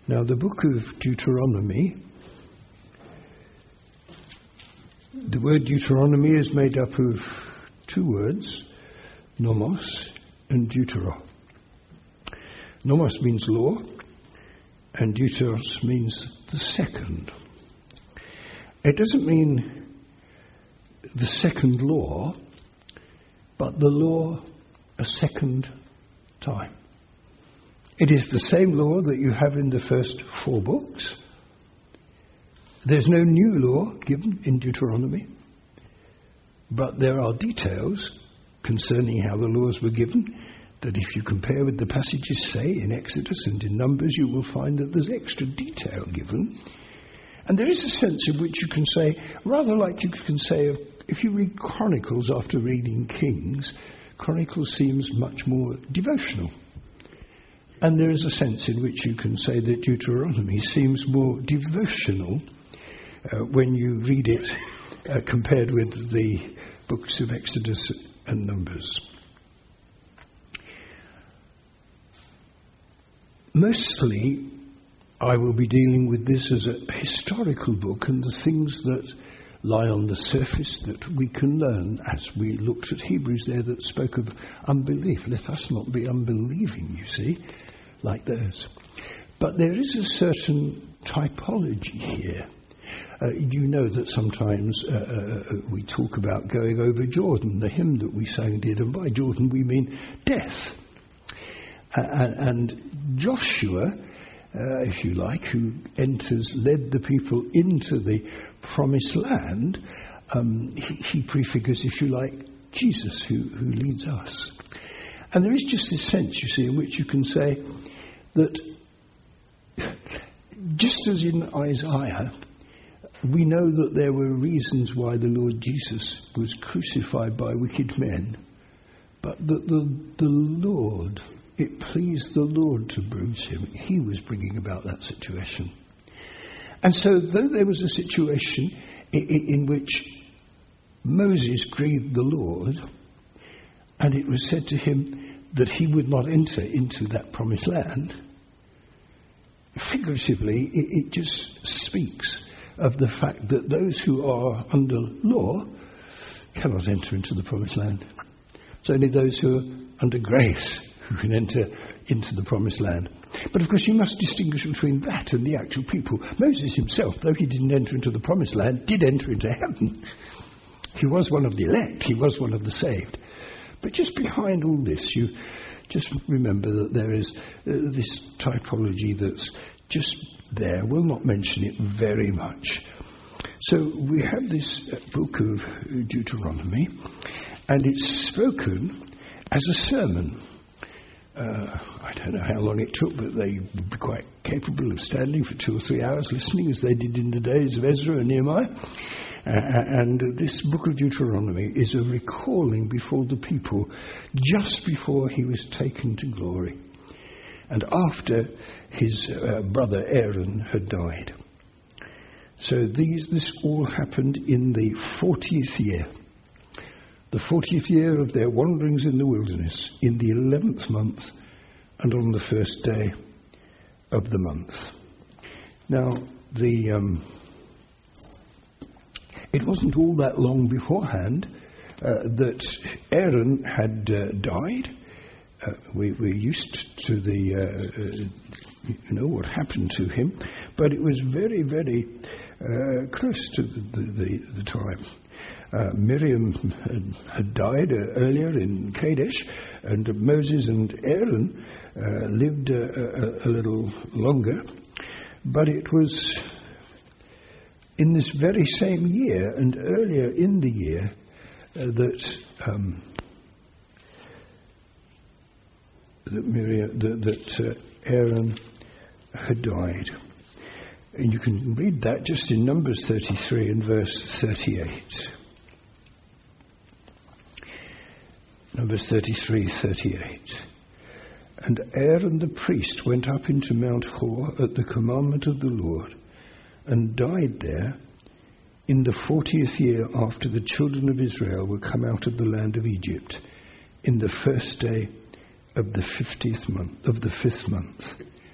Now, the book of Deuteronomy, the word Deuteronomy is made up of two words, nomos and deutero. Nomos means law, and deuteros means the second. It doesn't mean the second law, but the law a second time. It is the same law that you have in the first 4 books. There's no new law given in Deuteronomy, but there are details concerning how the laws were given that if you compare with the passages, say, in Exodus and in Numbers, you will find that there's extra detail given. And there is a sense in which you can say, rather like you can say, if you read Chronicles after reading Kings, Chronicles seems much more devotional. And there is a sense in which you can say that Deuteronomy seems more devotional when you read it compared with the books of Exodus and Numbers. Mostly, I will be dealing with this as a historical book and the things that lie on the surface that we can learn, as we looked at Hebrews there that spoke of unbelief. Let us not be unbelieving, you see, like theirs. But there is a certain typology here. You know that sometimes we talk about going over Jordan. The hymn that we sang did, and by Jordan we mean death. And Joshua, if you like, who led the people into the promised land, he prefigures, if you like, Jesus, who leads us. And there is just this sense, you see, in which you can say that just as in Isaiah, we know that there were reasons why the Lord Jesus was crucified by wicked men, but that the Lord, it pleased the Lord to bruise him. He was bringing about that situation. And so though there was a situation in which Moses grieved the Lord, and it was said to him that he would not enter into that promised land, figuratively it just speaks of the fact that those who are under law cannot enter into the promised land. It's only those who are under grace who can enter into the promised land. But of course you must distinguish between that and the actual people. Moses himself, though he didn't enter into the promised land, did enter into heaven. He was one of the elect, he was one of the saved. But just behind all this, you just remember that there is this typology that's just there. We'll not mention it very much. So we have this book of Deuteronomy, and it's spoken as a sermon. I don't know how long it took, but they would be quite capable of standing for 2 or 3 hours listening, as they did in the days of Ezra and Nehemiah. And this book of Deuteronomy is a recalling before the people just before he was taken to glory, and after his brother Aaron had died. So this all happened in the 40th year. The 40th year of their wanderings in the wilderness, in the 11th month, and on the first day of the month. Now, it wasn't all that long beforehand that Aaron had died. We're used to what happened to him, but it was very, very close to the time. Miriam had died earlier in Kadesh, and Moses and Aaron lived a little longer. But it was in this very same year and earlier in the year that Aaron had died. And you can read that just in Numbers 33 and verse 38. Numbers 33:38. And Aaron the priest went up into Mount Hor at the commandment of the Lord, and died there in the 40th year after the children of Israel were come out of the land of Egypt, in the first day of the 5th month.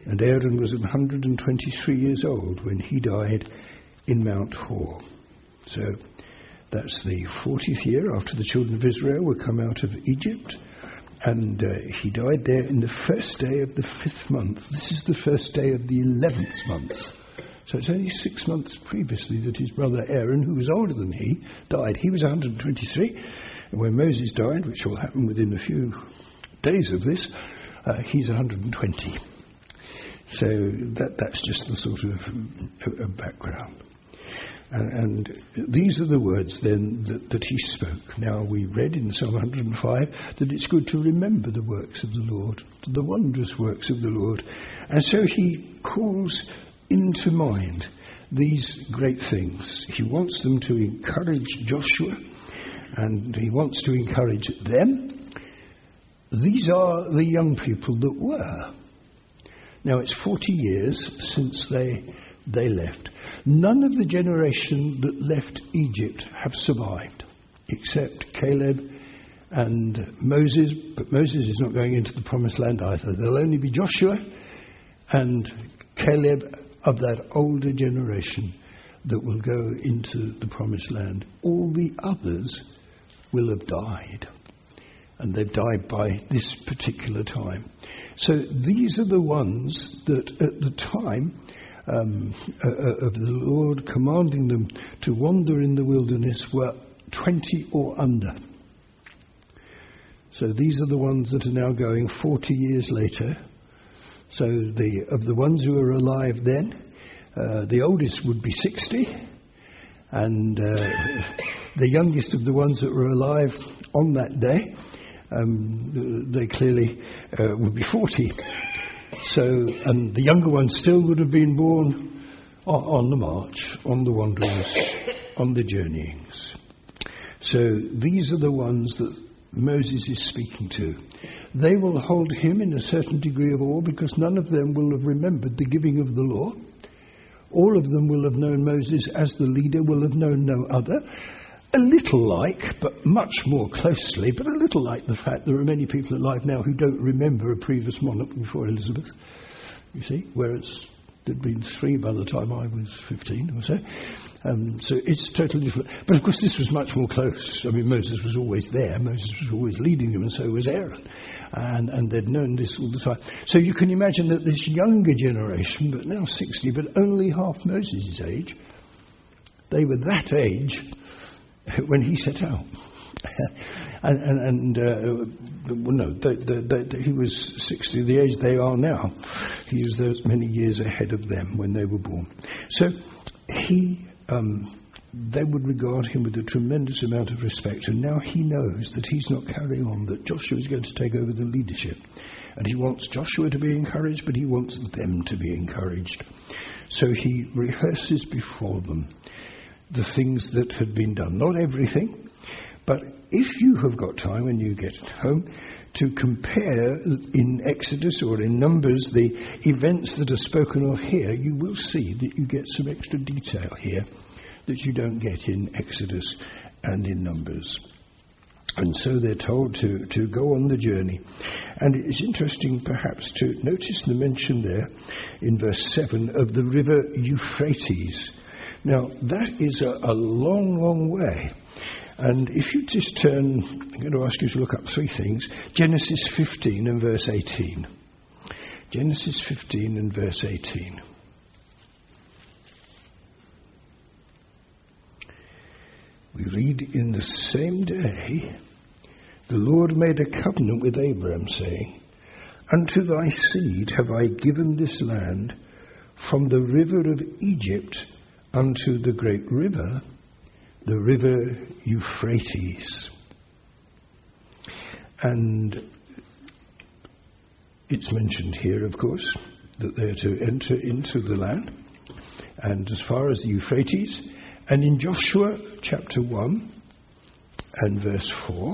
And Aaron was 123 years old when he died in Mount Hor. So that's the 40th year after the children of Israel were come out of Egypt. And he died there in the first day of the 5th month. This is the first day of the 11th month. So it's only 6 months previously that his brother Aaron, who was older than he, died. He was 123. And when Moses died, which will happen within a few days of this, he's 120. So that's just the sort of background. And these are the words then that he spoke. Now we read in Psalm 105 that it's good to remember the works of the Lord, the wondrous works of the Lord. And so he calls into mind these great things. He wants them to encourage Joshua, and he wants to encourage them. These are the young people that were. Now it's 40 years since they left. None of the generation that left Egypt have survived, except Caleb and Moses. But Moses is not going into the promised land either. There'll only be Joshua and Caleb of that older generation that will go into the promised land. All the others will have died. And they've died by this particular time. So these are the ones that at the time of the Lord commanding them to wander in the wilderness were 20 or under. So these are the ones that are now going 40 years later. So of the ones who were alive then, the oldest would be 60, and the youngest of the ones that were alive on that day, they clearly would be 40. So, and the younger ones still would have been born on the march, on the wanderings, on the journeyings. So these are the ones that Moses is speaking to. They will hold him in a certain degree of awe because none of them will have remembered the giving of the law. All of them will have known Moses as the leader, will have known no other. A little like, but much more closely, but a little like the fact there are many people alive now who don't remember a previous monarch before Elizabeth, you see, whereas there'd been 3 by the time I was 15 or so. So it's totally different. But of course this was much more close. I mean, Moses was always there. Moses was always leading them, and so was Aaron. And they'd known this all the time. So you can imagine that this younger generation, but now 60, but only half Moses' age, they were that age when he set out. He was 60, the age they are now. He was those many years ahead of them when they were born. So they would regard him with a tremendous amount of respect, and now he knows that he's not carrying on, that Joshua is going to take over the leadership. And he wants Joshua to be encouraged, but he wants them to be encouraged. So he rehearses before them the things that had been done. Not everything, but if you have got time when you get home to compare in Exodus or in Numbers the events that are spoken of here, you will see that you get some extra detail here that you don't get in Exodus and in Numbers. And so they're told to go on the journey. And it is interesting perhaps to notice the mention there in verse 7 of the river Euphrates. Now, that is a long, long way. And if you just turn, I'm going to ask you to look up 3 things. Genesis 15 and verse 18. Genesis 15 and verse 18. We read, in the same day, the Lord made a covenant with Abraham, saying, unto thy seed have I given this land, from the river of Egypt unto the great river, the river Euphrates. And it's mentioned here, of course, that they're to enter into the land, and as far as the Euphrates. And in Joshua chapter 1 and verse 4,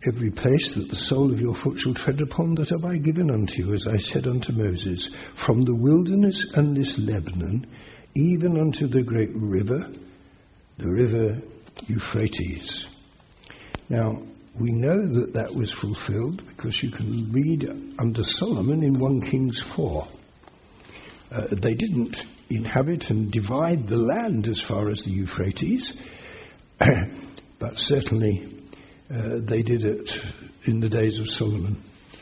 every place that the sole of your foot shall tread upon, that have I given unto you, as I said unto Moses, from the wilderness and this Lebanon, even unto the great river, the river Euphrates. Now, we know that that was fulfilled because you can read under Solomon in 1 Kings 4. They didn't inhabit and divide the land as far as the Euphrates, but certainly they did it in the days of Solomon,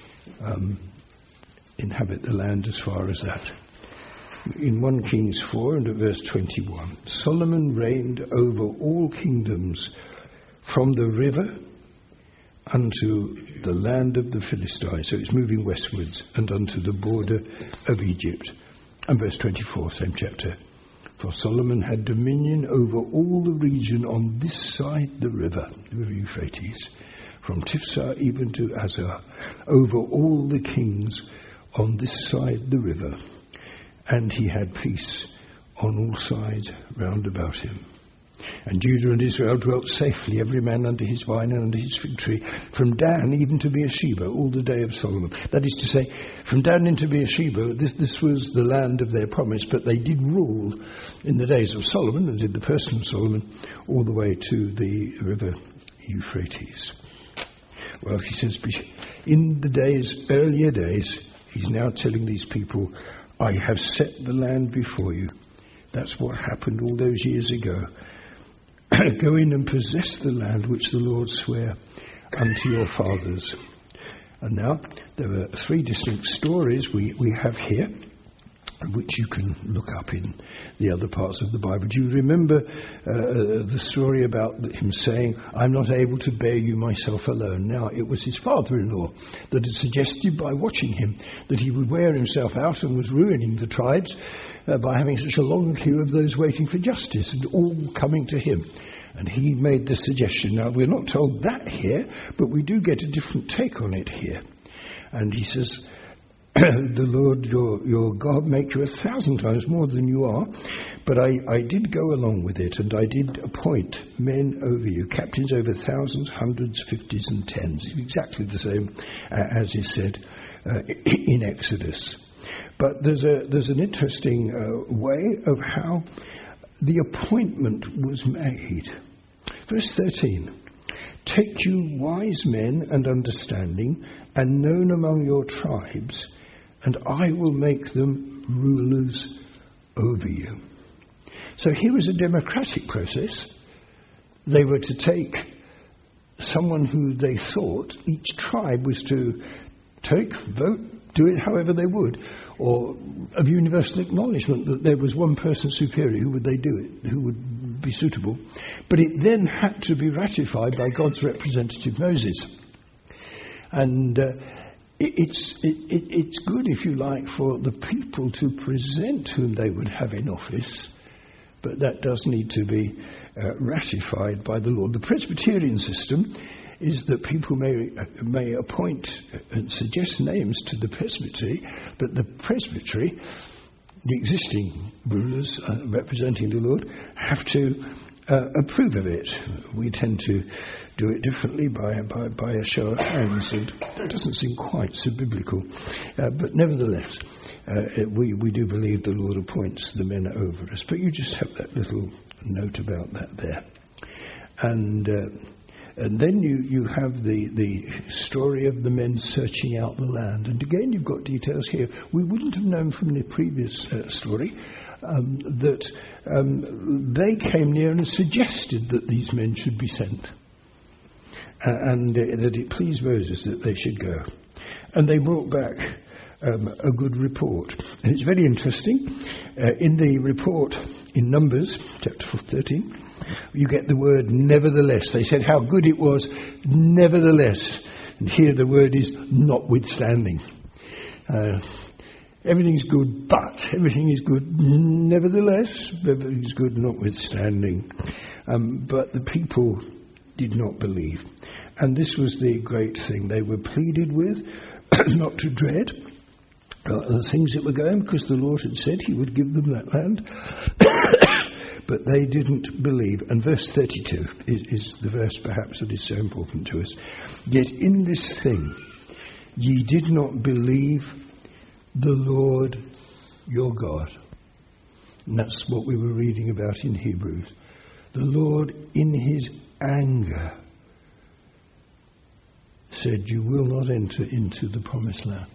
inhabit the land as far as that. In 1 Kings 4 and at verse 21, Solomon reigned over all kingdoms from the river unto the land of the Philistines. So it's moving westwards, and unto the border of Egypt. And verse 24, same chapter. For Solomon had dominion over all the region on this side the river Euphrates, from Tifsah even to Azar, over all the kings on this side the river. And he had peace on all sides round about him. And Judah and Israel dwelt safely, every man under his vine and under his fig tree, from Dan even to Beersheba, all the day of Solomon. That is to say, from Dan into Beersheba, this was the land of their promise, but they did rule in the days of Solomon, and did the person of Solomon, all the way to the river Euphrates. Well, he says, in the earlier days, he's now telling these people, I have set the land before you. That's what happened all those years ago. Go in and possess the land which the Lord sware unto your fathers. And now, there are 3 distinct stories we have here, which you can look up in the other parts of the Bible. Do you remember the story about him saying, I'm not able to bear you myself alone? Now, it was his father-in-law that had suggested, by watching him, that he would wear himself out and was ruining the tribes by having such a long queue of those waiting for justice and all coming to him. And he made the suggestion. Now, we're not told that here, but we do get a different take on it here. And he says, the Lord your God make you 1,000 times more than you are, but I did go along with it, and I did appoint men over you, captains over thousands, hundreds, 50s and 10s. Exactly the same as is said in Exodus. But there's an interesting way of how the appointment was made. Verse 13, take you wise men and understanding, and known among your tribes, and I will make them rulers over you. So here was a democratic process. They were to take someone who they thought each tribe was to take, vote, do it however they would, or of universal acknowledgement that there was one person superior who would they do it, who would be suitable. But it then had to be ratified by God's representative Moses. And it's good, if you like, for the people to present whom they would have in office, but that does need to be ratified by the Lord. The Presbyterian system is that people may appoint and suggest names to the presbytery, but the presbytery, the existing rulers representing the Lord, have to approve of it. We tend to do it differently by a show of hands, and that doesn't seem quite so biblical. But nevertheless, we do believe the Lord appoints the men over us. But you just have that little note about that there. And then you have the story of the men searching out the land. And again, you've got details here. We wouldn't have known from the previous story that they came near and suggested that these men should be sent. And that it pleased Moses that they should go. And they brought back a good report. And it's very interesting. In the report in Numbers, chapter 13, you get the word nevertheless. They said how good it was, nevertheless. And here the word is notwithstanding. Everything's good, but everything is good nevertheless. Everything's good notwithstanding. But the people did not believe. And this was the great thing. They were pleaded with not to dread the things that were going, because the Lord had said he would give them that land. but they didn't believe. And verse 32 is the verse perhaps that is so important to us. Yet in this thing ye did not believe the Lord your God. And that's what we were reading about in Hebrews. The Lord in his anger said, you will not enter into the promised land.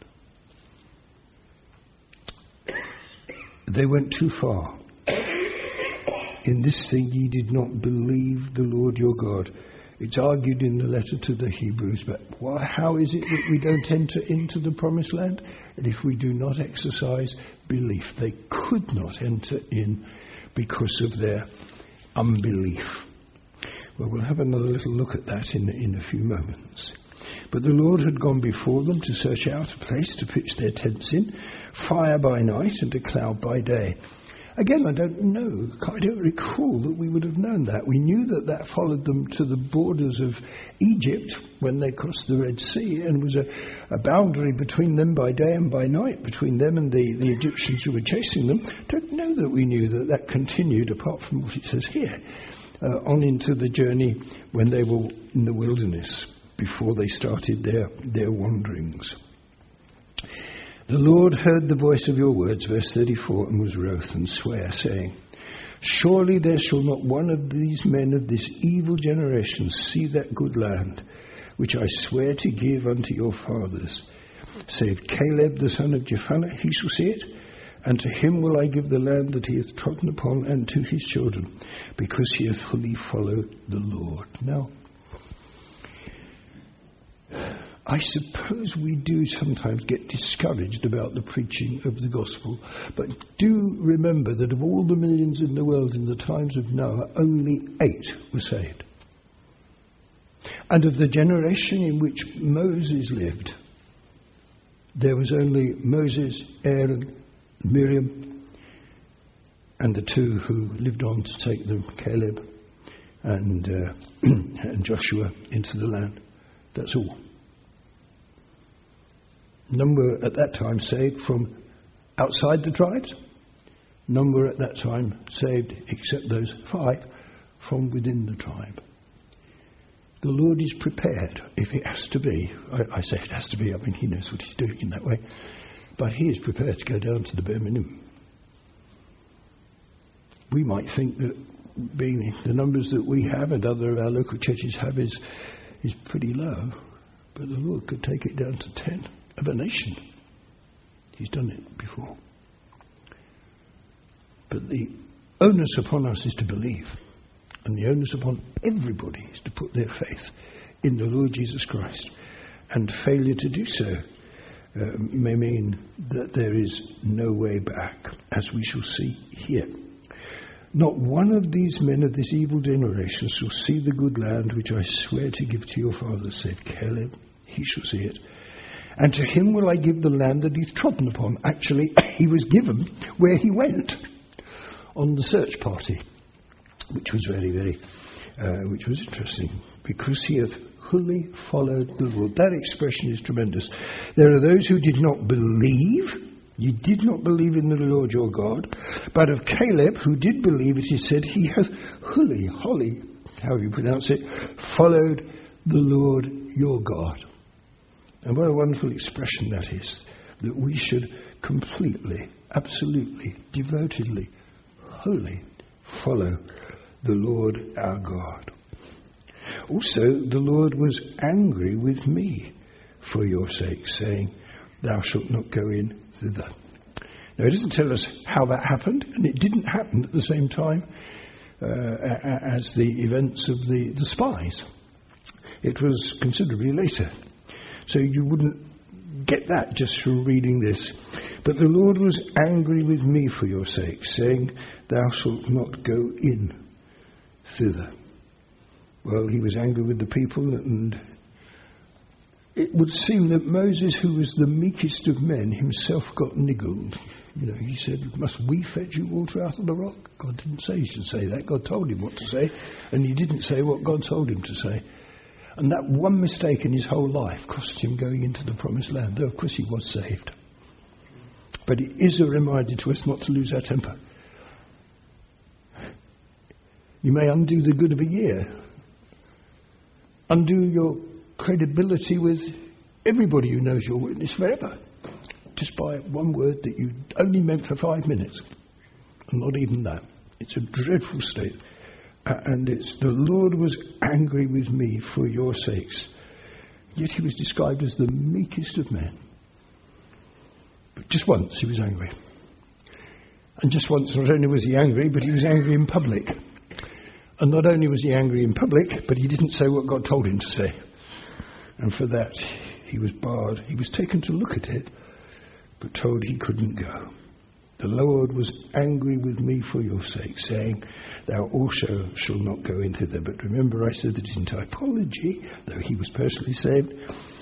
They went too far. In this thing ye did not believe the Lord your God. It's argued in the letter to the Hebrews, but how is it that we don't enter into the promised land? And if we do not exercise belief, they could not enter in because of their unbelief. Well, we'll have another little look at that in a few moments. But the Lord had gone before them to search out a place to pitch their tents in, fire by night and a cloud by day. Again, I don't recall that we would have known that. We knew that followed them to the borders of Egypt when they crossed the Red Sea, and was a boundary between them by day and by night, between them and the Egyptians who were chasing them. Don't know that we knew that continued, apart from what it says here, on into the journey when they were in the wilderness, before they started their wanderings. The Lord heard the voice of your words, verse 34, and was wroth and sware, saying, surely there shall not one of these men of this evil generation see that good land, which I swear to give unto your fathers, save Caleb the son of Jephunneh, he shall see it, and to him will I give the land that he hath trodden upon, and to his children, because he hath fully followed the Lord. Now, I suppose we do sometimes get discouraged about the preaching of the gospel, but do remember that of all the millions in the world in the times of Noah, only 8 were saved. And of the generation in which Moses lived, there was only Moses, Aaron, Miriam, and the 2 who lived on to take them, Caleb and Joshua, into the land. That's all. None were at that time saved from outside the tribes. None were at that time saved, except those 5, from within the tribe. The Lord is prepared, if it has to be. I say it has to be, I mean, he knows what he's doing in that way. But he is prepared to go down to the bare minimum. We might think that being the numbers that we have and other of our local churches have is pretty low. But the Lord could take it down to 10 of a nation. He's done it before. But the onus upon us is to believe. And the onus upon everybody is to put their faith in the Lord Jesus Christ. And failure to do so may mean that there is no way back, as we shall see here. Not one of these men of this evil generation shall see the good land which I swear to give to your fathers, save Caleb. He shall see it. And to him will I give the land that he's trodden upon. Actually, he was given where he went on the search party, which was which was interesting, because he hath wholly followed the Lord. That expression is tremendous. There are those who did not believe. You did not believe in the Lord your God. But of Caleb, who did believe, it is said, he hath wholly, however you pronounce it, followed the Lord your God. And what a wonderful expression that is, that we should completely, absolutely, devotedly, wholly follow the Lord our God. Also, the Lord was angry with me for your sake, saying, thou shalt not go in thither. Now, it doesn't tell us how that happened, and it didn't happen at the same time as the events of the spies. It was considerably later. So you wouldn't get that just from reading this. But the Lord was angry with me for your sake, saying, thou shalt not go in thither. Well, he was angry with the people, and it would seem that Moses, who was the meekest of men, himself got niggled. He said, must we fetch you water out of the rock? God didn't say he should say that. God told him what to say, and he didn't say what God told him to say. And that one mistake in his whole life cost him going into the promised land. Though, of course, he was saved. But it is a reminder to us not to lose our temper. You may undo the good of a year. Undo your credibility with everybody who knows your witness forever. Just by one word that you only meant for 5 minutes. And not even that. It's a dreadful state. And it's the Lord was angry with me for your sakes. Yet he was described as the meekest of men. But just once he was angry. And just once not only was he angry, but he was angry in public. And not only was he angry in public, but he didn't say what God told him to say. And for that he was barred. He was taken to look at it, but told he couldn't go. The Lord was angry with me for your sake, saying, thou also shalt not go into there. But remember, I said that in typology, though he was personally saved,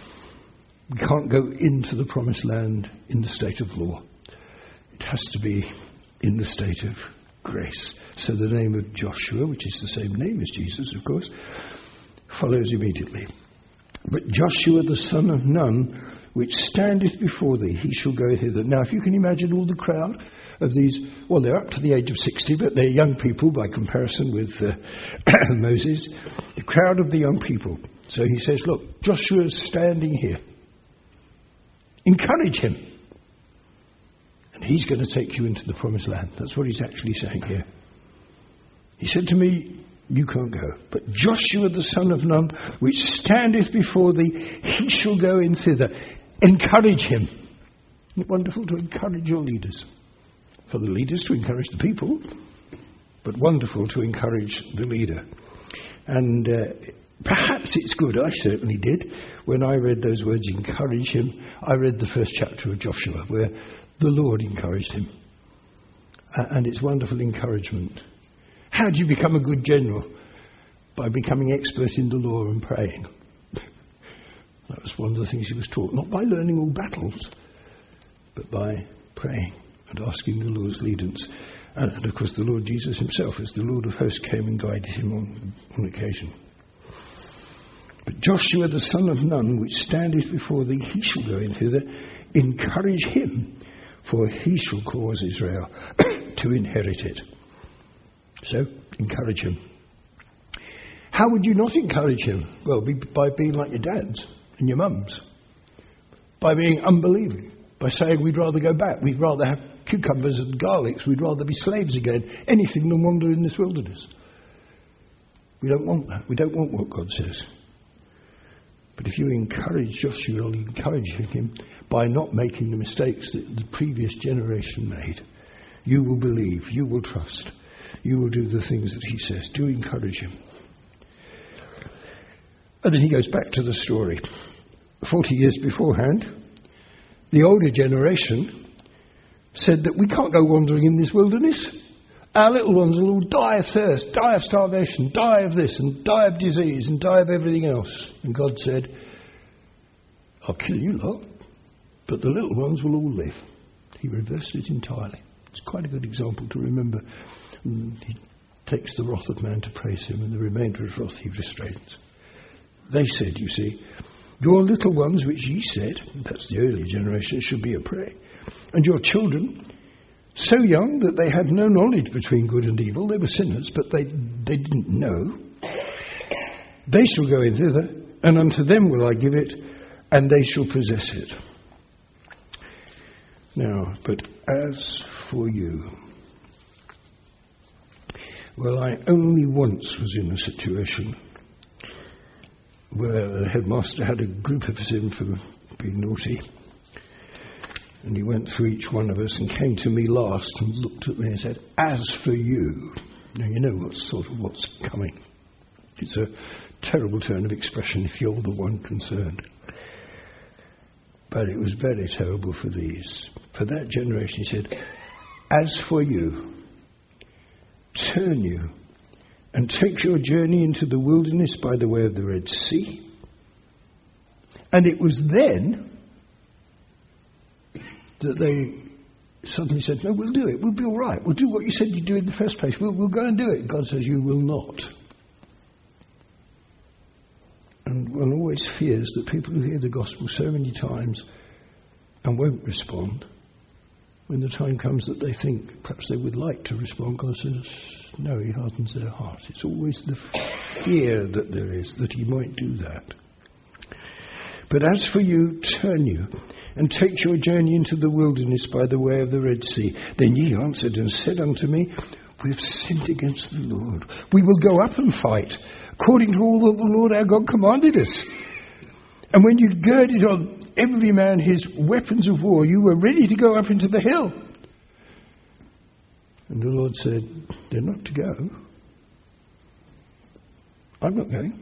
we can't go into the promised land in the state of law. It has to be in the state of grace. So the name of Joshua, which is the same name as Jesus, of course, follows immediately. But Joshua the son of Nun, which standeth before thee, he shall go hither. Now, if you can imagine all the crowd of these, well, they're up to the age of 60, but they're young people by comparison with Moses. The crowd of the young people. So he says, look, Joshua's standing here. Encourage him. And he's going to take you into the promised land. That's what he's actually saying here. He said to me, you can't go. But Joshua the son of Nun, which standeth before thee, he shall go in thither. Encourage him. Isn't it wonderful to encourage your leaders? For the leaders to encourage the people, but wonderful to encourage the leader. And perhaps it's good, I certainly did, when I read those words, encourage him. I read the first chapter of Joshua, where the Lord encouraged him. And it's wonderful encouragement. How do you become a good general? By becoming expert in the law and praying. That was one of the things he was taught. Not by learning all battles, but by praying and asking the Lord's leadance. And of course the Lord Jesus himself, as the Lord of hosts, came and guided him on occasion. But Joshua the son of Nun, which standeth before thee, he shall go in thither. Encourage him, for he shall cause Israel to inherit it. So, encourage him. How would you not encourage him? Well, by being like your dads and your mums. By being unbelieving. By saying we'd rather go back. We'd rather have cucumbers and garlics. We'd rather be slaves again. Anything than wander in this wilderness. We don't want that. We don't want what God says. But if you encourage Joshua, you'll encourage him by not making the mistakes that the previous generation made. You will believe. You will trust. You will do the things that he says. Do encourage him. And then he goes back to the story. 40 years beforehand, the older generation said that we can't go wandering in this wilderness. Our little ones will all die of thirst, die of starvation, die of this and die of disease and die of everything else. And God said, I'll kill you lot, but the little ones will all live. He reversed it entirely. It's quite a good example to remember. He takes the wrath of man to praise him, and the remainder of wrath he restrains. They said, you see, your little ones, which ye said, that's the earlier generation, should be a prey, and your children, so young that they had no knowledge between good and evil, they were sinners, but they didn't know, they shall go in thither, and unto them will I give it, and they shall possess it. Now, but as for you, well, I only once was in a situation where the headmaster had a group of us in for being naughty. And he went through each one of us and came to me last and looked at me and said, as for you. Now you know what's coming. It's a terrible turn of expression if you're the one concerned. But it was very terrible for these. For that generation, he said, as for you, turn you and take your journey into the wilderness by the way of the Red Sea. And it was then that they suddenly said, no, we'll do it. We'll be all right. We'll do what you said you'd do in the first place. We'll go and do it. God says, you will not. And one always fears that people who hear the gospel so many times and won't respond When the time comes that they think perhaps they would like to respond, God says, no, he hardens their heart. It's always the fear that there is that he might do that. But as for you, turn you, and take your journey into the wilderness by the way of the Red Sea. Then ye answered and said unto me, we have sinned against the Lord. We will go up and fight, according to all that the Lord our God commanded us. And when you girded on every man his weapons of war, you were ready to go up into the hill. And the Lord said, they're not to go. I'm not going.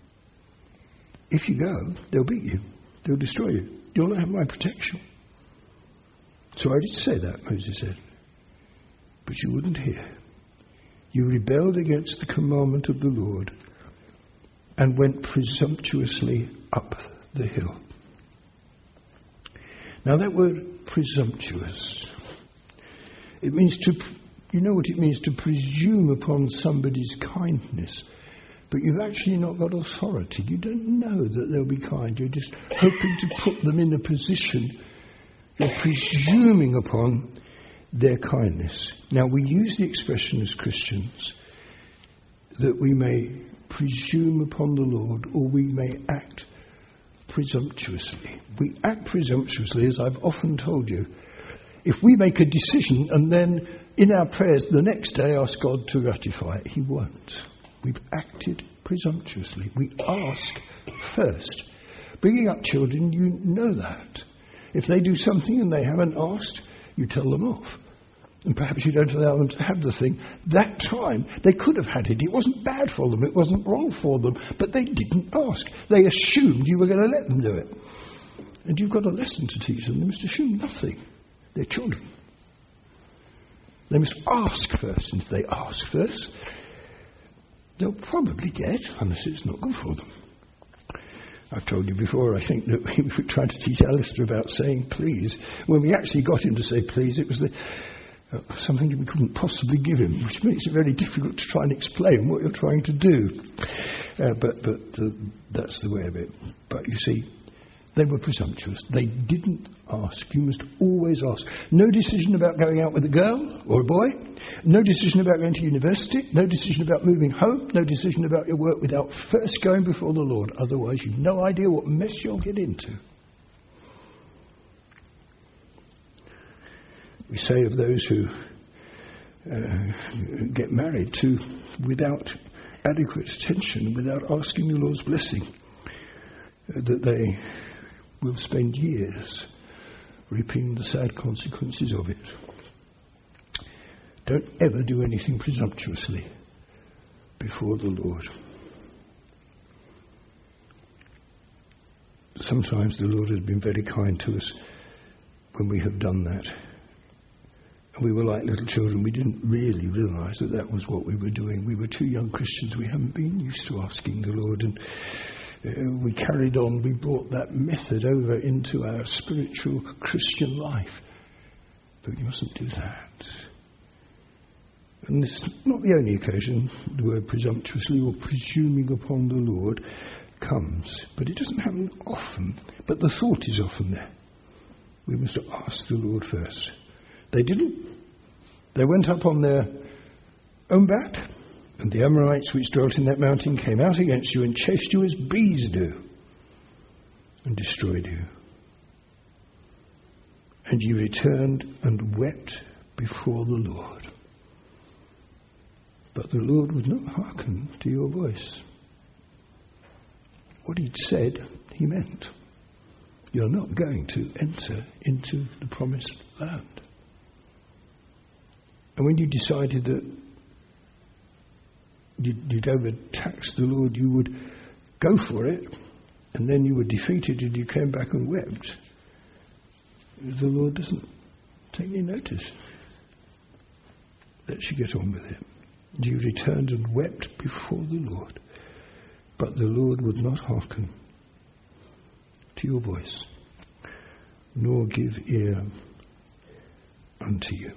If you go, they'll beat you. They'll destroy you. You'll not have my protection. So I did say that, Moses said. But you wouldn't hear. You rebelled against the commandment of the Lord and went presumptuously up the hill. Now that word presumptuous, it means to, you know what it means to presume upon somebody's kindness, but you've actually not got authority. You don't know that they'll be kind. You're just hoping to put them in a position. You're presuming upon their kindness. Now we use the expression as Christians that we may presume upon the Lord, or we may act presumptuously. We act presumptuously, as I've often told you, if we make a decision and then in our prayers the next day ask God to ratify it. He won't. We've acted presumptuously. We ask first. Bringing up children, you know that. If they do something and they haven't asked, you tell them off. And perhaps you don't allow them to have the thing. That time, they could have had it. It wasn't bad for them. It wasn't wrong for them. But they didn't ask. They assumed you were going to let them do it. And you've got a lesson to teach them. They must assume nothing. They're children. They must ask first. And if they ask first, they'll probably get, unless it's not good for them. I've told you before, I think, that we were trying to teach Alistair about saying please. When we actually got him to say please, it was something we couldn't possibly give him, which makes it very difficult to try and explain what you're trying to do. But that's the way of it. But you see, they were presumptuous. They didn't ask. You must always ask. No decision about going out with a girl or a boy. No decision about going to university. No decision about moving home. No decision about your work without first going before the Lord. Otherwise, you've no idea what mess you'll get into. We say of those who get married without adequate attention, without asking the Lord's blessing, that they will spend years reaping the sad consequences of it. Don't ever do anything presumptuously before the Lord. Sometimes the Lord has been very kind to us when we have done that. We were like little children. We didn't really realise that was what we were doing. We were too young Christians. We hadn't been used to asking the Lord. And we carried on. We brought that method over into our spiritual Christian life. But you mustn't do that. And this is not the only occasion the word presumptuously or presuming upon the Lord comes. But it doesn't happen often. But the thought is often there. We must ask the Lord first. They didn't. They went up on their own back, and the Amorites which dwelt in that mountain came out against you and chased you as bees do, and destroyed you. And you returned and wept before the Lord. But the Lord would not hearken to your voice. What he'd said, he meant. You're not going to enter into the promised land. And when you decided that you'd overtaxed the Lord, you would go for it, and then you were defeated and you came back and wept, the Lord doesn't take any notice. Let you get on with it. You returned and wept before the Lord, but the Lord would not hearken to your voice, nor give ear unto you.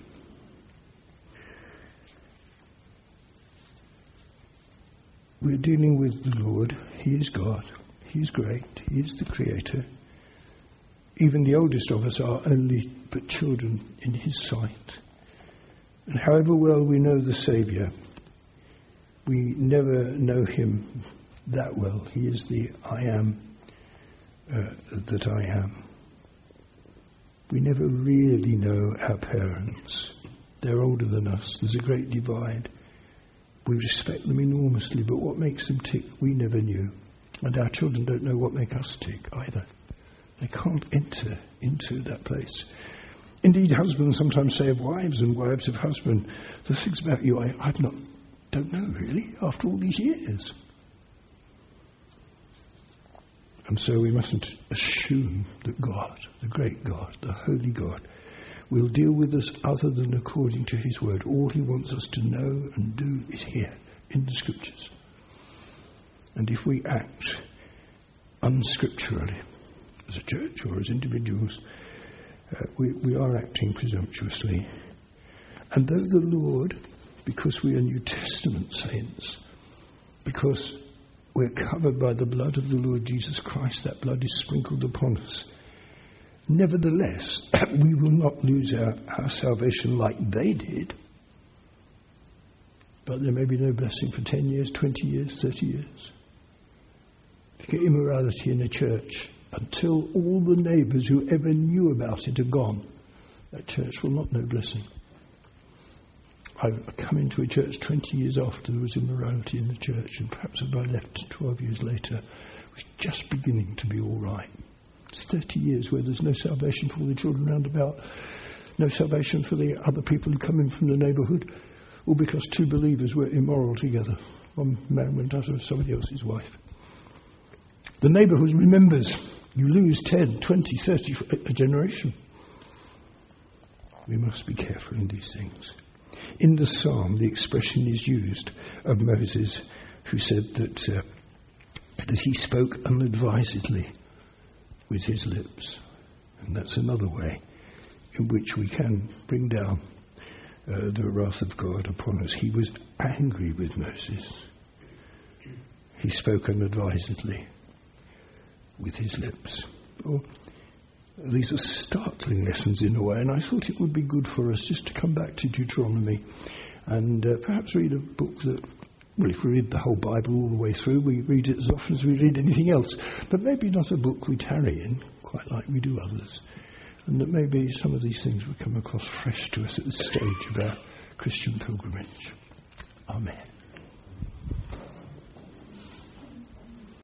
We're dealing with the Lord. He is God. He is great. He is the Creator. even the oldest of us are only but children in his sight. And however well we know the Saviour, we never know him that well. He is the I am that I am. We never really know our parents. They're older than us. There's a great divide. We respect them enormously, but what makes them tick, we never knew. And our children don't know what makes us tick either. They can't enter into that place. Indeed, husbands sometimes say of wives and wives of husbands, the things about you I don't know really, after all these years. And so we mustn't assume that God, the great God, the holy God, will deal with us other than according to his word. All he wants us to know and do is here, in the scriptures. And if we act unscripturally, as a church or as individuals, we are acting presumptuously. And though the Lord, because we are New Testament saints, because we're covered by the blood of the Lord Jesus Christ, that blood is sprinkled upon us, nevertheless, we will not lose our salvation like they did. But there may be no blessing for 10 years, 20 years, 30 years. To get immorality in a church until all the neighbours who ever knew about it are gone, that church will not know blessing. I've come into a church 20 years after there was immorality in the church, and perhaps if I left 12 years later, it was just beginning to be all right. It's 30 years where there's no salvation for all the children round about, no salvation for the other people who come in from the neighbourhood, all because two believers were immoral together. One man went out with somebody else's wife. The neighbourhood remembers. You lose 10, 20, 30, a generation. We must be careful in these things. In the psalm, the expression is used of Moses, who said that he spoke unadvisedly with his lips. And that's another way in which we can bring down the wrath of God upon us. He was angry with Moses. He spoke unadvisedly with his lips. These are startling lessons in a way, and I thought it would be good for us just to come back to Deuteronomy and perhaps read a book that, well, if we read the whole Bible all the way through, we read it as often as we read anything else, but maybe not a book we tarry in, quite like we do others, and that maybe some of these things will come across fresh to us at this stage of our Christian pilgrimage. Amen.